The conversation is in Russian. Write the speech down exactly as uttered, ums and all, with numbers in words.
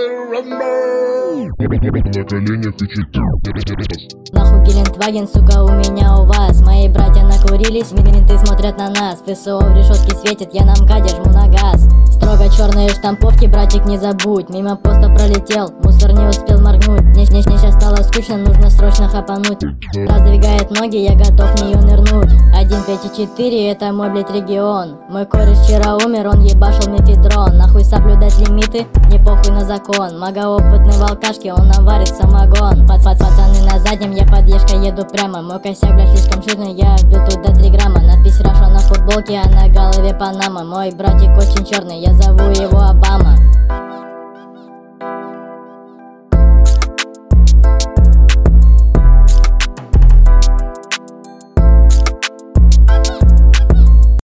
На коленях и чуть. Нахуй Гелендваген, сука, у меня у вас. Мои братья накурились, менты смотрят на нас. ФСО в решетке светит, я на МКАДе жму на газ. Строго черные штамповки, братик, не забудь. Мимо поста пролетел, мусор не успел моргнуть. Мне, мне, мне сейчас стало скучно, нужно срочно хапануть. Раздвигает ноги, я готов в нее нырнуть. Один пять и четыре, это мой, блять, регион. Мой кореш вчера умер, он ебашил мефедрон. Нахуй соблюдать лимиты, не похуй на закон. Мага опытный в алкашке, он нам варит самогон. Пац -пац Пацаны на заднем, я подъезжка еду прямо. Мой косяк, блядь, слишком жирный, я вбил туда три грамма. Надпись Раша на футболке, а на голове Панама. Мой братик очень черный, я зову его Обама.